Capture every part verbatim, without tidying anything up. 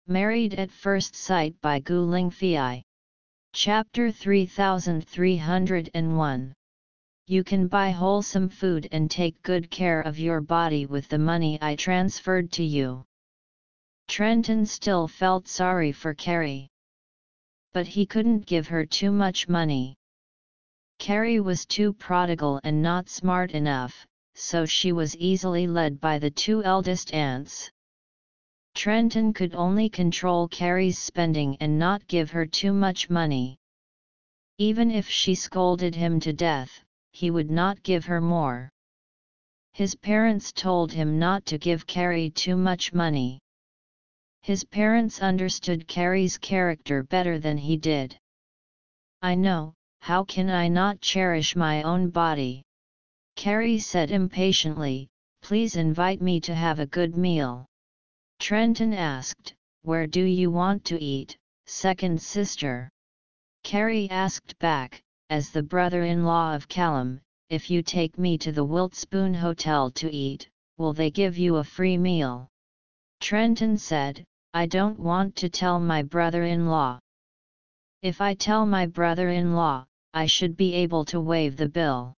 Married at First Sight by Gu Lingfei. Chapter three thousand three hundred one. You can buy wholesome food and take good care of your body with the money I transferred to you. Trenton still felt sorry for Carrie. But he couldn't give her too much money. Carrie was too prodigal and not smart enough, so she was easily led by the two eldest aunts. Trenton could only control Carrie's spending and not give her too much money. Even if she scolded him to death, he would not give her more. His parents told him not to give Carrie too much money. His parents understood Carrie's character better than he did. "I know, how can I not cherish my own body?" Carrie said impatiently, "Please invite me to have a good meal." Trenton asked, "Where do you want to eat, second sister?" Carrie asked back, "As the brother-in-law of Callum, if you take me to the Wiltspoon Hotel to eat, will they give you a free meal?" Trenton said, "I don't want to tell my brother-in-law. If I tell my brother-in-law, I should be able to waive the bill."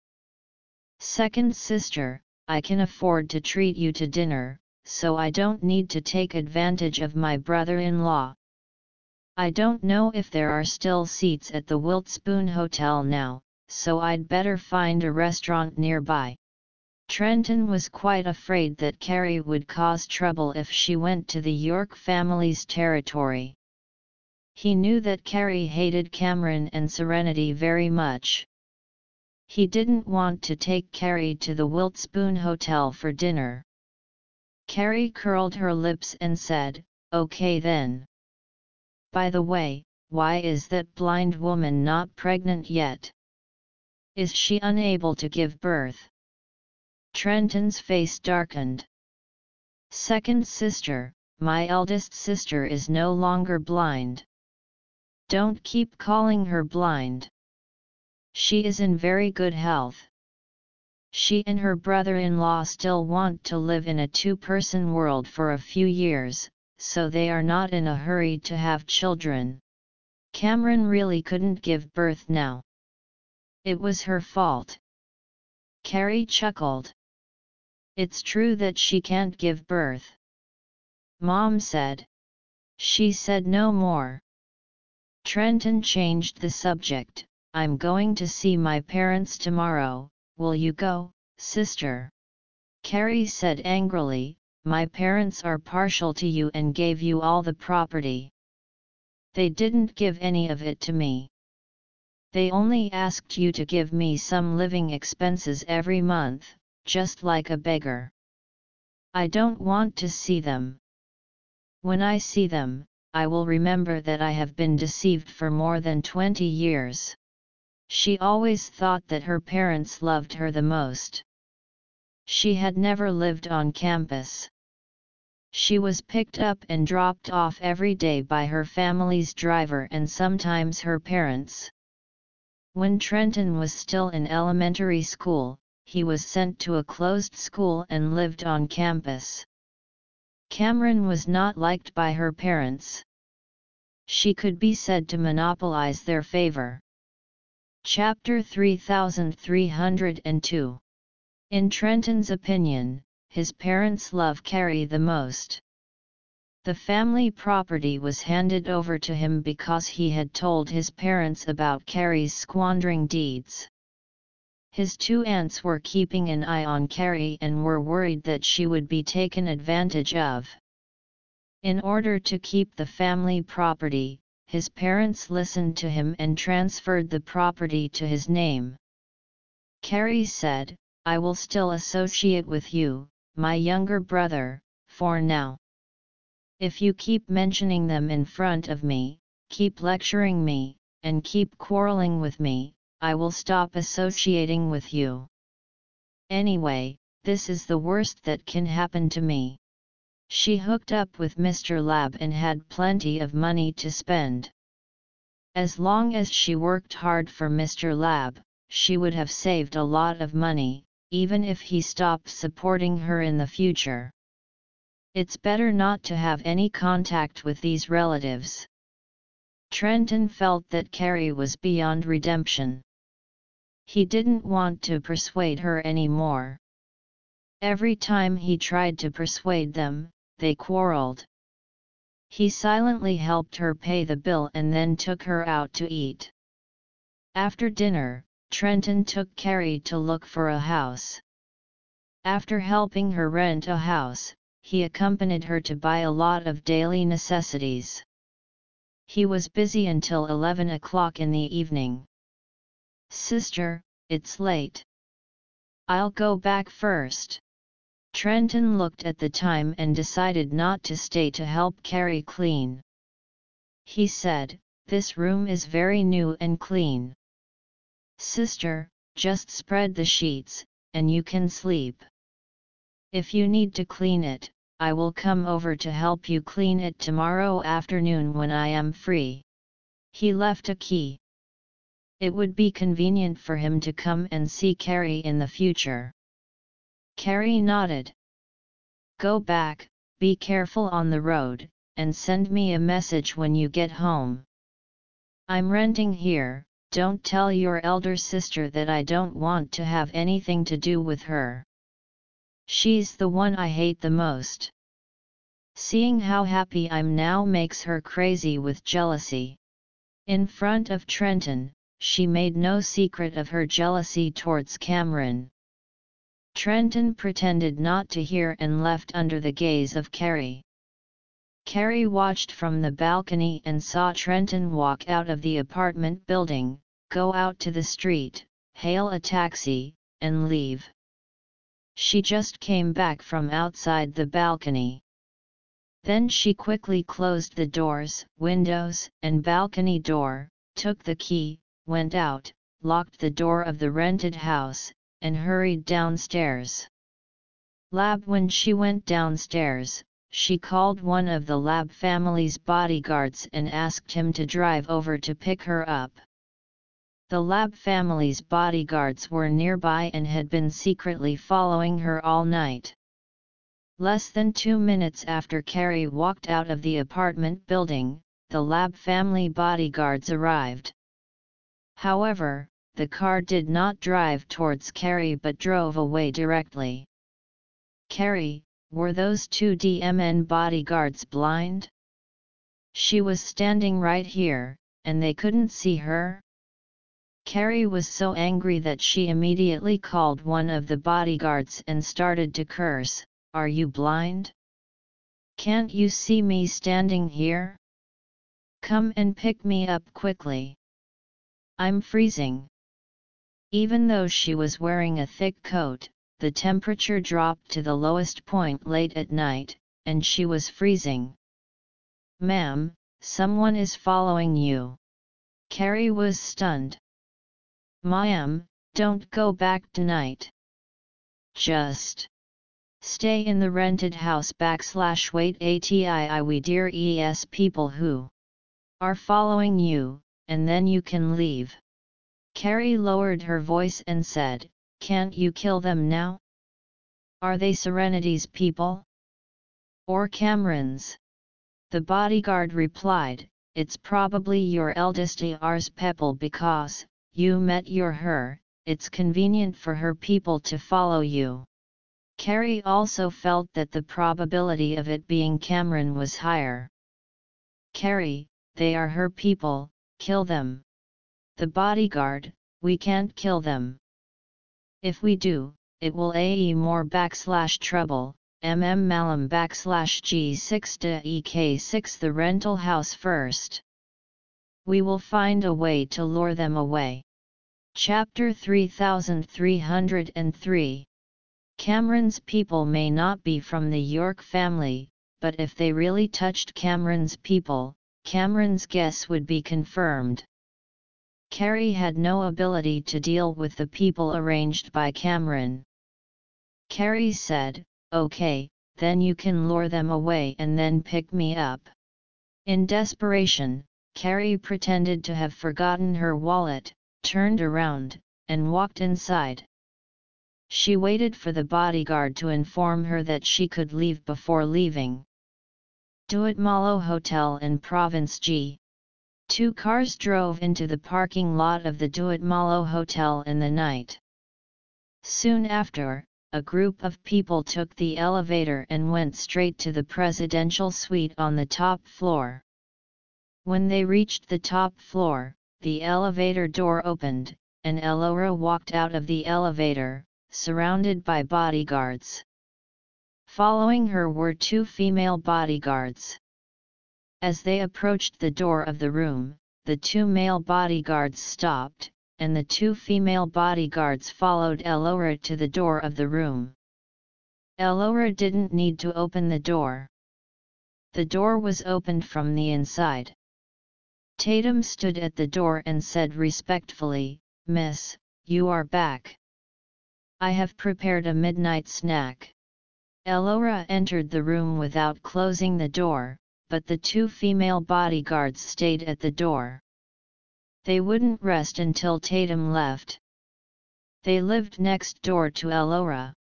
"Second sister, I can afford to treat you to dinner, so I don't need to take advantage of my brother-in-law. I don't know if there are still seats at the Wiltspoon Hotel now, so I'd better find a restaurant nearby." Trenton was quite afraid that Carrie would cause trouble if she went to the York family's territory. He knew that Carrie hated Cameron and Serenity very much. He didn't want to take Carrie to the Wiltspoon Hotel for dinner. Carrie curled her lips and said, "Okay then. By the way, why is that blind woman not pregnant yet? Is she unable to give birth?" Trenton's face darkened. "Second sister, my eldest sister is no longer blind. Don't keep calling her blind. She is in very good health. She and her brother-in-law still want to live in a two-person world for a few years, so they are not in a hurry to have children. Cameron really couldn't give birth now. It was her fault." Carrie chuckled. "It's true that she can't give birth," Mom said. She said no more. Trenton changed the subject. "I'm going to see my parents tomorrow, will you go, sister?" Carrie said angrily, "My parents are partial to you and gave you all the property. They didn't give any of it to me. They only asked you to give me some living expenses every month, just like a beggar. I don't want to see them. When I see them, I will remember that I have been deceived for more than twenty years." She always thought that her parents loved her the most. She had never lived on campus. She was picked up and dropped off every day by her family's driver and sometimes her parents. When Trenton was still in elementary school, he was sent to a closed school and lived on campus. Cameron was not liked by her parents. She could be said to monopolize their favor. Chapter three thousand three hundred two. In Trenton's opinion, his parents love Carrie the most. The family property was handed over to him because he had told his parents about Carrie's squandering deeds. His two aunts were keeping an eye on Carrie and were worried that she would be taken advantage of. In order to keep the family property, his parents listened to him and transferred the property to his name. Carrie said, "I will still associate with you, my younger brother, for now. If you keep mentioning them in front of me, keep lecturing me, and keep quarreling with me, I will stop associating with you. Anyway, this is the worst that can happen to me." She hooked up with Mister Lab and had plenty of money to spend. As long as she worked hard for Mister Lab, she would have saved a lot of money, even if he stopped supporting her in the future. It's better not to have any contact with these relatives. Trenton felt that Carrie was beyond redemption. He didn't want to persuade her anymore. Every time he tried to persuade them, they quarreled. He silently helped her pay the bill and then took her out to eat. After dinner, Trenton took Carrie to look for a house. After helping her rent a house, he accompanied her to buy a lot of daily necessities. He was busy until eleven o'clock in the evening. "Sister, it's late. I'll go back first." Trenton looked at the time and decided not to stay to help Carrie clean. He said, "This room is very new and clean. Sister, just spread the sheets, and you can sleep. If you need to clean it, I will come over to help you clean it tomorrow afternoon when I am free." He left a key. It would be convenient for him to come and see Carrie in the future. Carrie nodded. "Go back, be careful on the road, and send me a message when you get home. I'm renting here, don't tell your elder sister that I don't want to have anything to do with her. She's the one I hate the most. Seeing how happy I'm now makes her crazy with jealousy." In front of Trenton, she made no secret of her jealousy towards Cameron. Trenton pretended not to hear and left under the gaze of Carrie. Carrie watched from the balcony and saw Trenton walk out of the apartment building, go out to the street, hail a taxi, and leave. She just came back from outside the balcony. Then she quickly closed the doors, windows, and balcony door, took the key, went out, locked the door of the rented house, and hurried downstairs. Lab When she went downstairs, she called one of the Lab family's bodyguards and asked him to drive over to pick her up. The Lab family's bodyguards were nearby and had been secretly following her all night. Less than two minutes after Carrie walked out of the apartment building, the Lab family bodyguards arrived. However, the car did not drive towards Carrie but drove away directly. "Carrie, were those two D M N bodyguards blind? She was standing right here, and they couldn't see her?" Carrie was so angry that she immediately called one of the bodyguards and started to curse. "Are you blind? Can't you see me standing here? Come and pick me up quickly. I'm freezing." Even though she was wearing a thick coat, the temperature dropped to the lowest point late at night, and she was freezing. "Ma'am, someone is following you." Carrie was stunned. "Ma'am, don't go back tonight. Just stay in the rented house backslash wait ati we dear es people who are following you, and then you can leave." Carrie lowered her voice and said, "Can't you kill them now? Are they Serenity's people? Or Cameron's?" The bodyguard replied, "It's probably your eldest Ars Pepple because, you met your her, it's convenient for her people to follow you." Carrie also felt that the probability of it being Cameron was higher. "Carrie, they are her people, kill them." The bodyguard, "We can't kill them. If we do, it will ae more backslash trouble, mm malum backslash g six to ek six the rental house first. We will find a way to lure them away." Chapter three thousand three hundred three. Cameron's people may not be from the York family, but if they really touched Cameron's people, Cameron's guess would be confirmed. Carrie had no ability to deal with the people arranged by Cameron. Carrie said, "Okay, then you can lure them away and then pick me up." In desperation, Carrie pretended to have forgotten her wallet, turned around, and walked inside. She waited for the bodyguard to inform her that she could leave before leaving. Duat Malo Hotel in Province G. Two cars drove into the parking lot of the Duat Malo Hotel in the night. Soon after, a group of people took the elevator and went straight to the presidential suite on the top floor. When they reached the top floor, the elevator door opened, and Ellora walked out of the elevator, surrounded by bodyguards. Following her were two female bodyguards. As they approached the door of the room, the two male bodyguards stopped, and the two female bodyguards followed Ellora to the door of the room. Ellora didn't need to open the door. The door was opened from the inside. Tatum stood at the door and said respectfully, "Miss, you are back. I have prepared a midnight snack." Ellora entered the room without closing the door, but the two female bodyguards stayed at the door. They wouldn't rest until Tatum left. They lived next door to Ellora.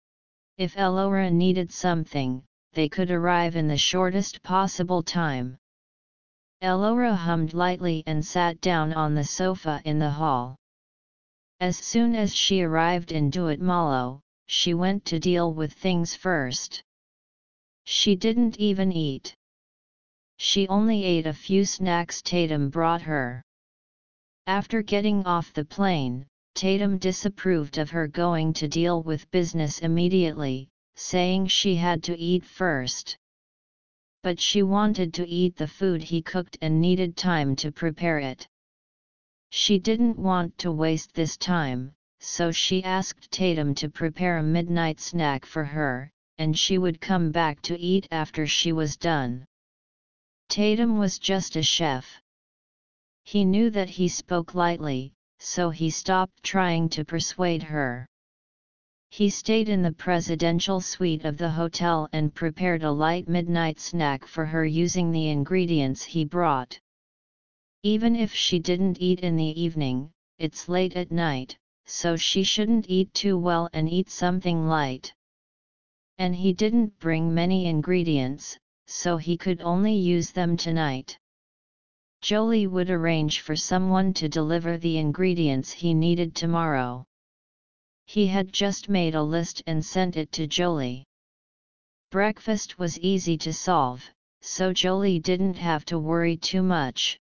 If Ellora needed something, they could arrive in the shortest possible time. Ellora hummed lightly and sat down on the sofa in the hall. As soon as she arrived in Duat Malo, she went to deal with things first. She didn't even eat. She only ate a few snacks Tatum brought her. After getting off the plane, Tatum disapproved of her going to deal with business immediately, saying she had to eat first. But she wanted to eat the food he cooked and needed time to prepare it. She didn't want to waste this time, so she asked Tatum to prepare a midnight snack for her, and she would come back to eat after she was done. Tatum was just a chef. He knew that he spoke lightly, so he stopped trying to persuade her. He stayed in the presidential suite of the hotel and prepared a light midnight snack for her using the ingredients he brought. Even if she didn't eat in the evening, it's late at night, so she shouldn't eat too well and eat something light. And he didn't bring many ingredients, so he could only use them tonight. Jolie would arrange for someone to deliver the ingredients he needed tomorrow. He had just made a list and sent it to Jolie. Breakfast was easy to solve, so Jolie didn't have to worry too much.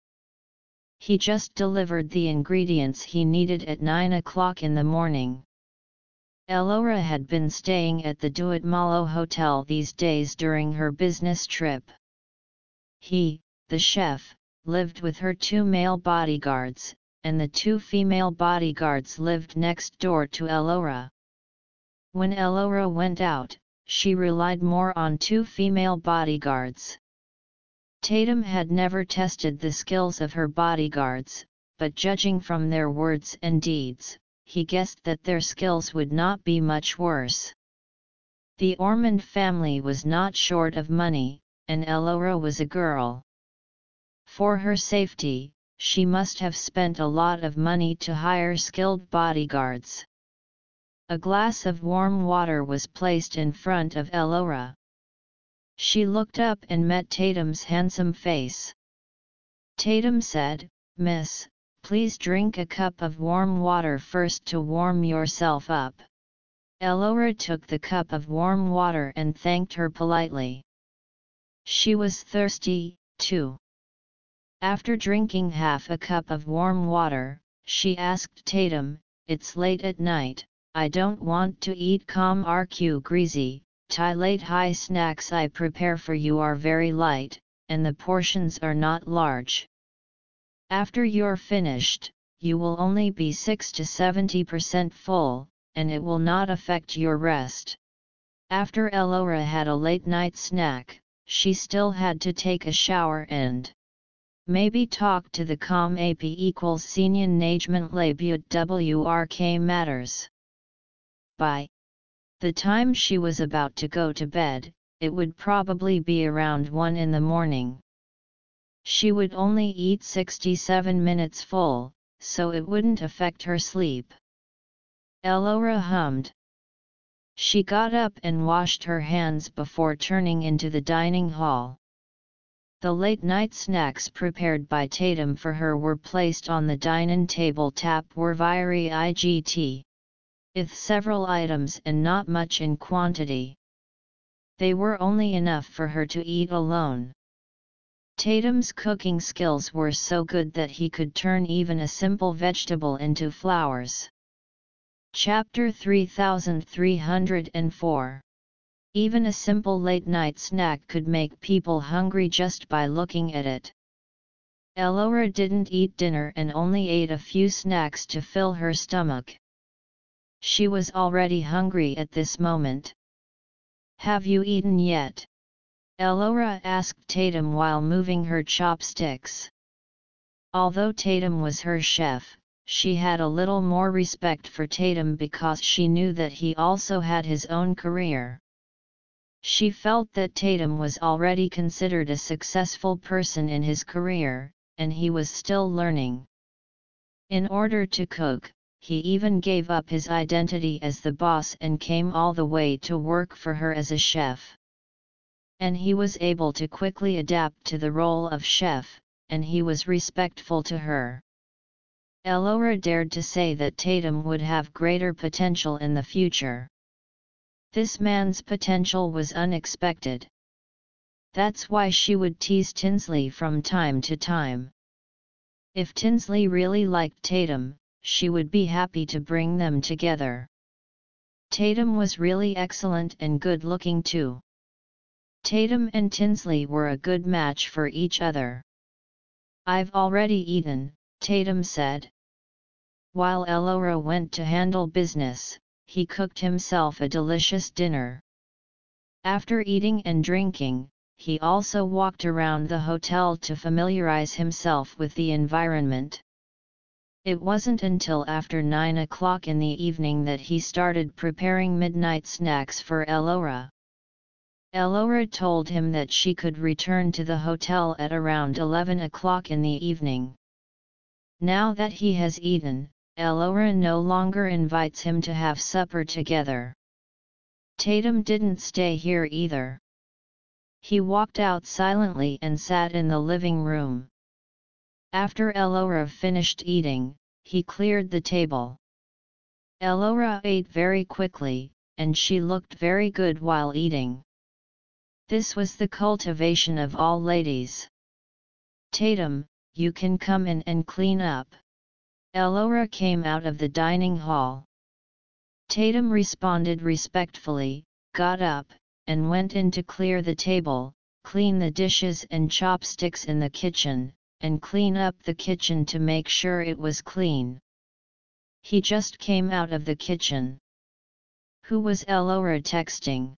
He just delivered the ingredients he needed at nine o'clock in the morning. Ellora had been staying at the Duat Malo Hotel these days during her business trip. He, the chef, lived with her two male bodyguards, and the two female bodyguards lived next door to Ellora. When Ellora went out, she relied more on two female bodyguards. Tatum had never tested the skills of her bodyguards, but judging from their words and deeds, he guessed that their skills would not be much worse. The Ormond family was not short of money, and Ellora was a girl. For her safety, she must have spent a lot of money to hire skilled bodyguards. A glass of warm water was placed in front of Ellora. She looked up and met Tatum's handsome face. Tatum said, "Miss, please drink a cup of warm water first to warm yourself up." Ellora took the cup of warm water and thanked her politely. She was thirsty, too. After drinking half a cup of warm water, she asked Tatum, "It's late at night, I don't want to eat com rq greasy, Thai late high snacks I prepare for you are very light, and the portions are not large. After you're finished, you will only be six to seventy percent full, and it will not affect your rest." After Ellora had a late night snack, she still had to take a shower and maybe talk to the com ap equals senian nagement labut wrk matters. By the time she was about to go to bed, it would probably be around one in the morning. She would only eat sixty-seven minutes full, so it wouldn't affect her sleep. Ellora hummed. She got up and washed her hands before turning into the dining hall. The late-night snacks prepared by Tatum for her were placed on the dining table tap were very igt. With several items and not much in quantity. They were only enough for her to eat alone. Tatum's cooking skills were so good that he could turn even a simple vegetable into flowers. Chapter three thousand three hundred four. Even a simple late-night snack could make people hungry just by looking at it. Elora didn't eat dinner and only ate a few snacks to fill her stomach. She was already hungry at this moment. "Have you eaten yet?" Elora asked Tatum while moving her chopsticks. Although Tatum was her chef, she had a little more respect for Tatum because she knew that he also had his own career. She felt that Tatum was already considered a successful person in his career, and he was still learning. In order to cook, he even gave up his identity as the boss and came all the way to work for her as a chef. And he was able to quickly adapt to the role of chef, and he was respectful to her. Elora dared to say that Tatum would have greater potential in the future. This man's potential was unexpected. That's why she would tease Tinsley from time to time. If Tinsley really liked Tatum, she would be happy to bring them together. Tatum was really excellent and good-looking too. Tatum and Tinsley were a good match for each other. "I've already eaten," Tatum said. While Elora went to handle business, he cooked himself a delicious dinner. After eating and drinking, he also walked around the hotel to familiarize himself with the environment. It wasn't until after nine o'clock in the evening that he started preparing midnight snacks for Elora. Elora told him that she could return to the hotel at around eleven o'clock in the evening. Now that he has eaten, Elora no longer invites him to have supper together. Tatum didn't stay here either. He walked out silently and sat in the living room. After Elora finished eating, he cleared the table. Elora ate very quickly, and she looked very good while eating. This was the cultivation of all ladies. "Tatum, you can come in and clean up." Elora came out of the dining hall. Tatum responded respectfully, got up, and went in to clear the table, clean the dishes and chopsticks in the kitchen, and clean up the kitchen to make sure it was clean. He just came out of the kitchen. Who was Elora texting?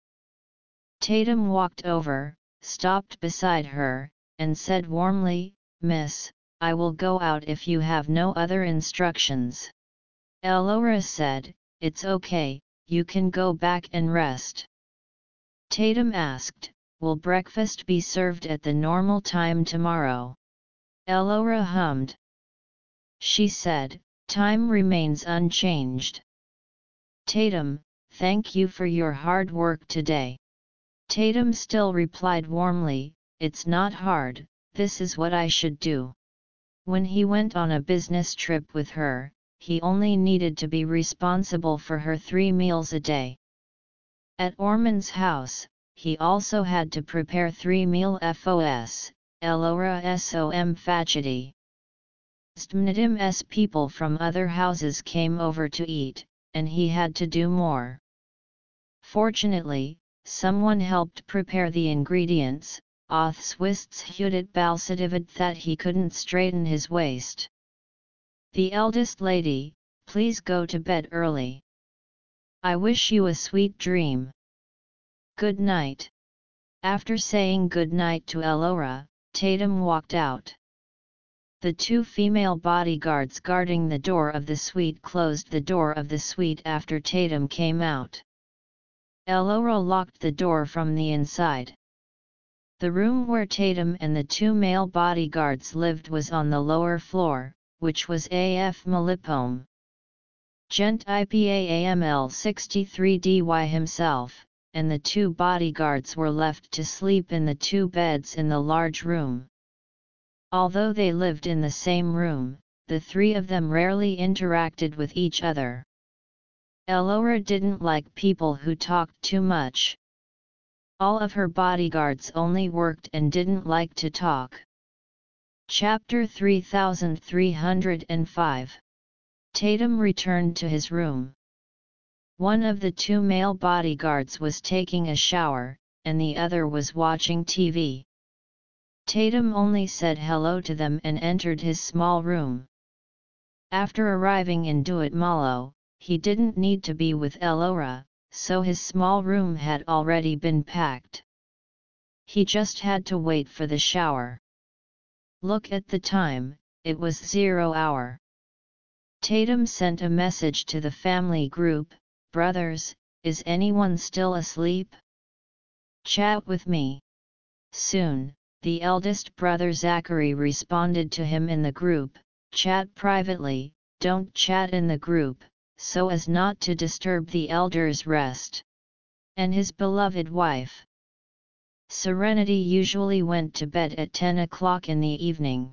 Tatum walked over, stopped beside her, and said warmly, "Miss, I will go out if you have no other instructions." Elora said, "It's okay, you can go back and rest." Tatum asked, "Will breakfast be served at the normal time tomorrow?" Elora hummed. She said, "Time remains unchanged." Tatum, "Thank you for your hard work today." Tatum still replied warmly, "It's not hard, this is what I should do." When he went on a business trip with her, he only needed to be responsible for her three meals a day. At Orman's house, he also had to prepare three meal fos, Elora som fachity. Stmnidim's people from other houses came over to eat, and he had to do more. Fortunately, someone helped prepare the ingredients, Othswists Hudit Balsadivid that he couldn't straighten his waist. "The eldest lady, please go to bed early. I wish you a sweet dream. Good night." After saying good night to Elora, Tatum walked out. The two female bodyguards guarding the door of the suite closed the door of the suite after Tatum came out. Elora locked the door from the inside. The room where Tatum and the two male bodyguards lived was on the lower floor, which was A F Malipome. Gent Ipaml sixty-three D Y himself, and the two bodyguards were left to sleep in the two beds in the large room. Although they lived in the same room, the three of them rarely interacted with each other. Elora didn't like people who talked too much. All of her bodyguards only worked and didn't like to talk. Chapter three thousand three hundred five. Tatum returned to his room. One of the two male bodyguards was taking a shower, and the other was watching T V. Tatum only said hello to them and entered his small room. After arriving in Duat Malo, he didn't need to be with Elora, so his small room had already been packed. He just had to wait for the shower. Look at the time, it was zero hour. Tatum sent a message to the family group, "Brothers, is anyone still asleep? Chat with me." Soon, the eldest brother Zachary responded to him in the group, "Chat privately, don't chat in the group, so as not to disturb the elders' rest." And his beloved wife Serenity usually went to bed at ten o'clock in the evening.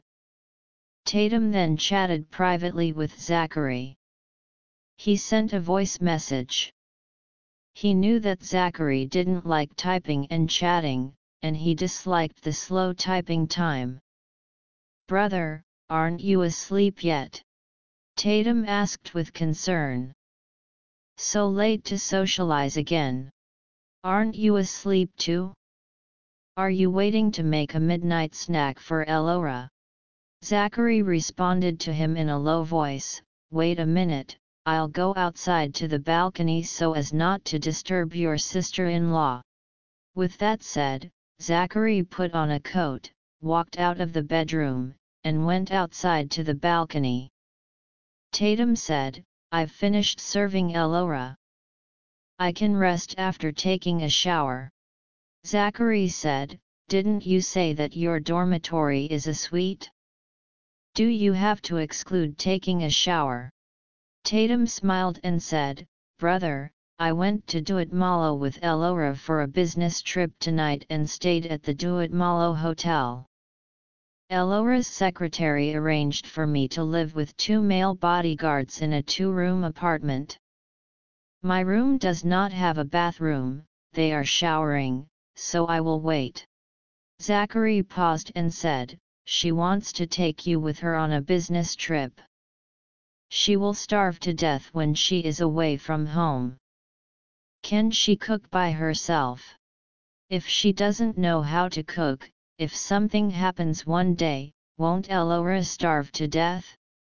Tatum then chatted privately with Zachary. He sent a voice message. He knew that Zachary didn't like typing and chatting, and he disliked the slow typing time. "Brother, aren't you asleep yet?" Tatum asked with concern. "So late to socialize again. Aren't you asleep too? Are you waiting to make a midnight snack for Elora?" Zachary responded to him in a low voice, "Wait a minute, I'll go outside to the balcony so as not to disturb your sister-in-law." With that said, Zachary put on a coat, walked out of the bedroom, and went outside to the balcony. Tatum said, "I've finished serving Elora. I can rest after taking a shower." Zachary said, "Didn't you say that your dormitory is a suite? Do you have to exclude taking a shower?" Tatum smiled and said, "Brother, I went to Duat Malo with Elora for a business trip tonight and stayed at the Duat Malo Hotel. Elora's secretary arranged for me to live with two male bodyguards in a two-room apartment. My room does not have a bathroom, they are showering, so I will wait." Zachary paused and said, "She wants to take you with her on a business trip. She will starve to death when she is away from home. Can she cook by herself? If she doesn't know how to cook, if something happens one day, won't Elora starve to death?"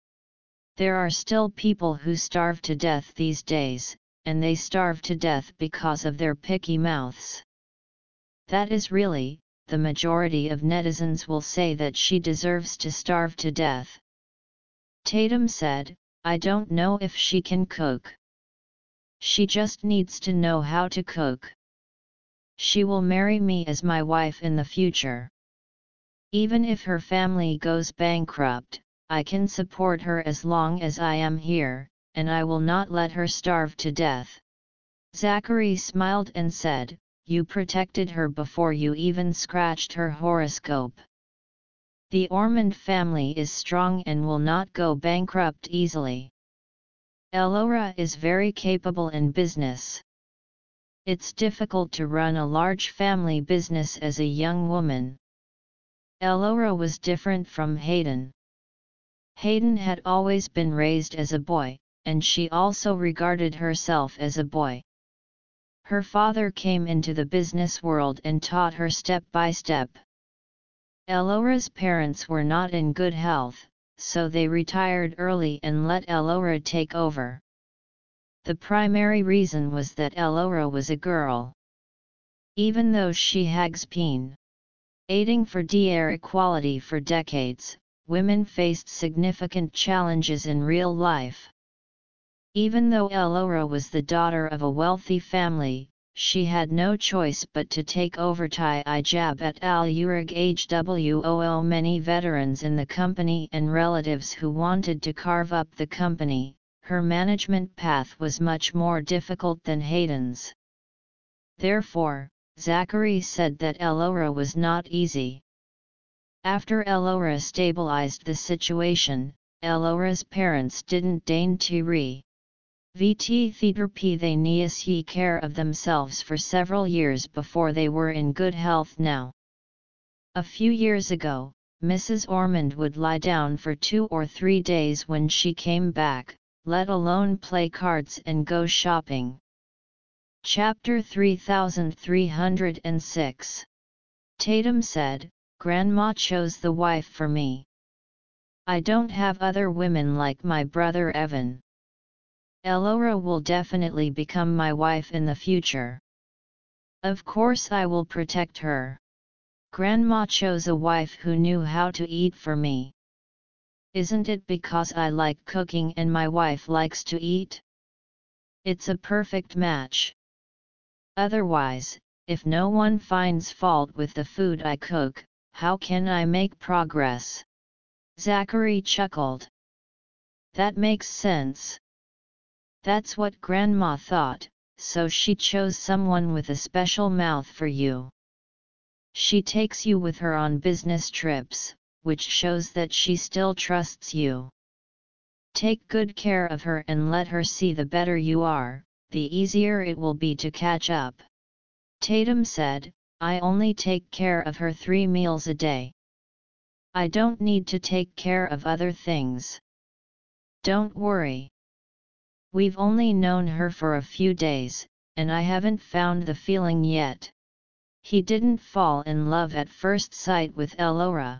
There are still people who starve to death these days, and they starve to death because of their picky mouths. That is really, the majority of netizens will say that she deserves to starve to death. Tatum said, "I don't know if she can cook. She just needs to know how to cook. She will marry me as my wife in the future. Even if her family goes bankrupt, I can support her as long as I am here, and I will not let her starve to death." Zachary smiled and said, "You protected her before you even scratched her horoscope. The Ormond family is strong and will not go bankrupt easily. Elora is very capable in business. It's difficult to run a large family business as a young woman." Elora was different from Hayden. Hayden had always been raised as a boy, and she also regarded herself as a boy. Her father came into the business world and taught her step by step. Elora's parents were not in good health, so they retired early and let Elora take over. The primary reason was that Elora was a girl. Even though she has been aiding for gender equality for decades, women faced significant challenges in real life. Even though Elora was the daughter of a wealthy family, she had no choice but to take over Thai Ijab at Al Urig H W O O. Many veterans in the company and relatives who wanted to carve up the company, her management path was much more difficult than Hayden's. Therefore, Zachary said that Elora was not easy. After Elora stabilized the situation, Elora's parents didn't deign to re. Vt Theaterp they neas ye care of themselves for several years before they were in good health now. A few years ago, Missus Ormond would lie down for two or three days when she came back, let alone play cards and go shopping. Chapter three thousand three hundred six. Tatum said, "Grandma chose the wife for me. I don't have other women like my brother Evan. Elora will definitely become my wife in the future. Of course I will protect her. Grandma chose a wife who knew how to eat for me. Isn't it because I like cooking and my wife likes to eat? It's a perfect match. Otherwise, if no one finds fault with the food I cook, how can I make progress?" Zachary chuckled. "That makes sense. That's what Grandma thought, so she chose someone with a special mouth for you. She takes you with her on business trips, which shows that she still trusts you. Take good care of her and let her see the better you are, the easier it will be to catch up." Tatum said, "I only take care of her three meals a day. I don't need to take care of other things. Don't worry. We've only known her for a few days, and I haven't found the feeling yet." He didn't fall in love at first sight with Elora.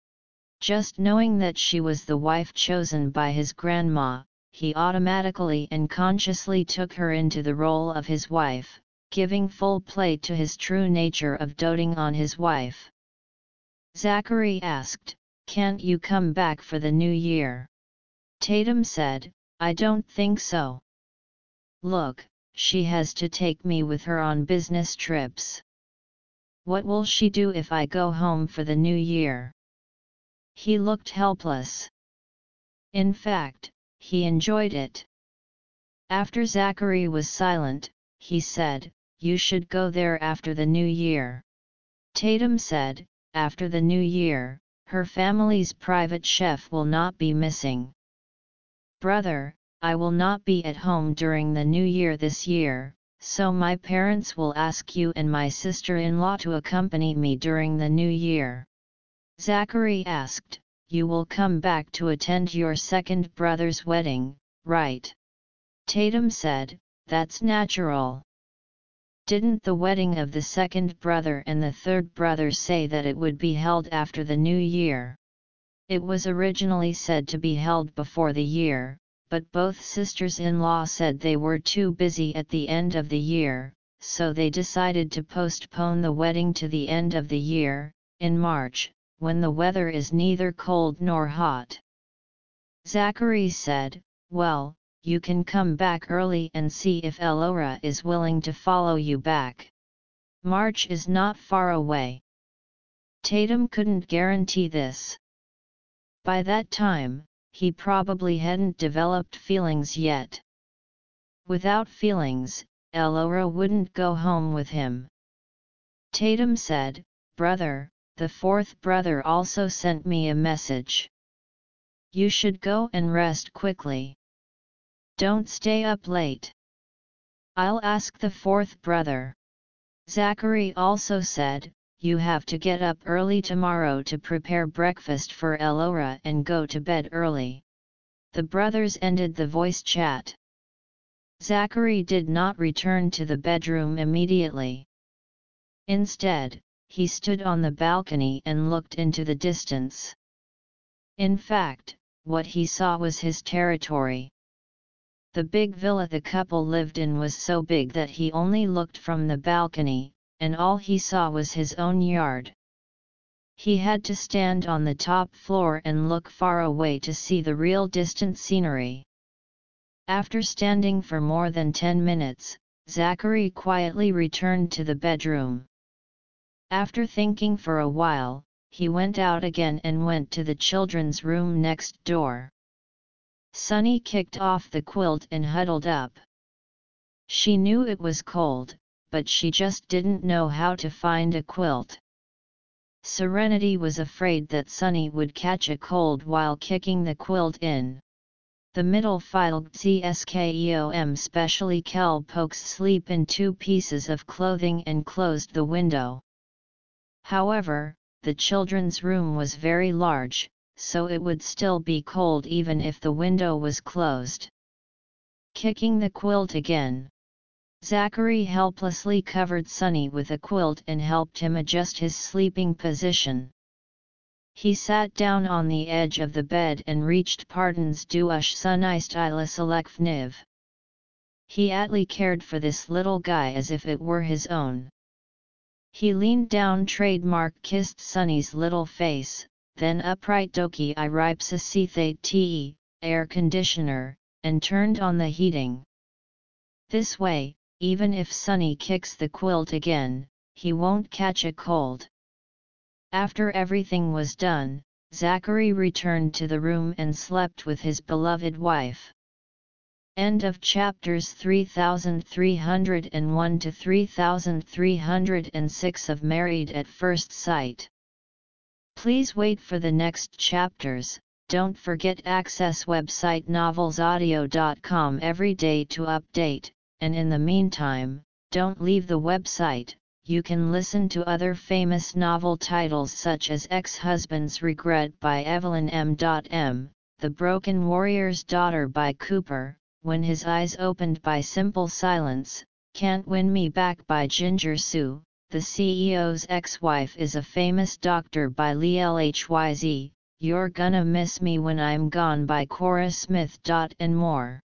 Just knowing that she was the wife chosen by his grandma, he automatically and consciously took her into the role of his wife, giving full play to his true nature of doting on his wife. Zachary asked, "Can't you come back for the new year?" Tatum said, "I don't think so. Look, she has to take me with her on business trips. What will she do if I go home for the new year?" He looked helpless. In fact, he enjoyed it. After Zachary was silent, he said, "You should go there after the new year." Tatum said, "After the new year, her family's private chef will not be missing." "Brother, I will not be at home during the new year this year, so my parents will ask you and my sister-in-law to accompany me during the new year." Zachary asked, "You will come back to attend your second brother's wedding, right?" Tatum said, "That's natural. Didn't the wedding of the second brother and the third brother say that it would be held after the new year? It was originally said to be held before the year, but both sisters-in-law said they were too busy at the end of the year, so they decided to postpone the wedding to the end of the year, in March, when the weather is neither cold nor hot." Zachary said, "Well, you can come back early and see if Elora is willing to follow you back. March is not far away." Tatum couldn't guarantee this. By that time, he probably hadn't developed feelings yet. Without feelings, Elora wouldn't go home with him. Tatum said, "Brother, the fourth brother also sent me a message. You should go and rest quickly. Don't stay up late. I'll ask the fourth brother." Zachary also said, "You have to get up early tomorrow to prepare breakfast for Elora and go to bed early." The brothers ended the voice chat. Zachary did not return to the bedroom immediately. Instead, he stood on the balcony and looked into the distance. In fact, what he saw was his territory. The big villa the couple lived in was so big that he only looked from the balcony, and all he saw was his own yard. He had to stand on the top floor and look far away to see the real distant scenery. After standing for more than ten minutes, Zachary quietly returned to the bedroom. After thinking for a while, he went out again and went to the children's room next door. Sunny kicked off the quilt and huddled up. She knew it was cold, but she just didn't know how to find a quilt. Serenity was afraid that Sunny would catch a cold while kicking the quilt in. The middle filed Cskeom specially Kel pokes sleep in two pieces of clothing and closed the window. However, the children's room was very large, so it would still be cold even if the window was closed. Kicking the quilt again. Zachary helplessly covered Sunny with a quilt and helped him adjust his sleeping position. He sat down on the edge of the bed and reached Pardons duush Sunnistyliselekvniv. He atly cared for this little guy as if it were his own. He leaned down, trademark kissed Sunny's little face, then upright doki I ripsa sithate te, air conditioner, and turned on the heating. This way, even if Sunny kicks the quilt again, he won't catch a cold. After everything was done, Zachary returned to the room and slept with his beloved wife. End of chapters three thousand three hundred one to three thousand three hundred six of Married at First Sight. Please wait for the next chapters. Don't forget access website novels audio dot com every day to update, and in the meantime, don't leave the website. You can listen to other famous novel titles such as Ex-Husband's Regret by Evelyn M. M, The Broken Warrior's Daughter by Cooper, When His Eyes Opened by Simple Silence, Can't Win Me Back by Ginger Sue, The C E O's Ex-Wife is a Famous Doctor by Lee Lhyz, You're Gonna Miss Me When I'm Gone by Cora Smith. And more.